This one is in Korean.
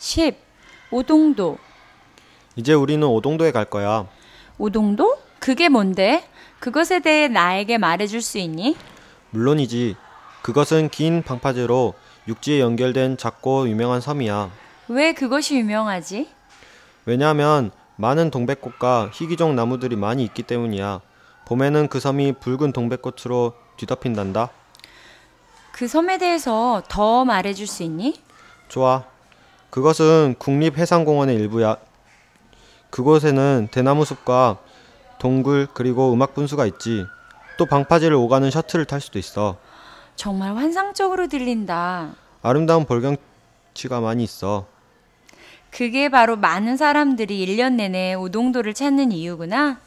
10. 오동도. 이제 우리는 오동도에 갈 거야. 오동도? 그게 뭔데? 그것에 대해 나에게 말해줄 수 있니? 물론이지. 그것은 긴 방파제로 육지에 연결된 작고 유명한 섬이야. 왜 그것이 유명하지? 왜냐하면 많은 동백꽃과 희귀종 나무들이 많이 있기 때문이야. 봄에는 그 섬이 붉은 동백꽃으로 뒤덮인단다. 그 섬에 대해서 더 말해줄 수 있니? 좋아. 그것은 국립해상공원의 일부야. 그곳에는 대나무 숲과 동굴 그리고 음악 분수가 있지. 또 방파제를 오가는 셔틀을 탈 수도 있어. 정말 환상적으로 들린다. 아름다운 볼경치가 많이 있어. 그게 바로 많은 사람들이 1년 내내 오동도를 찾는 이유구나.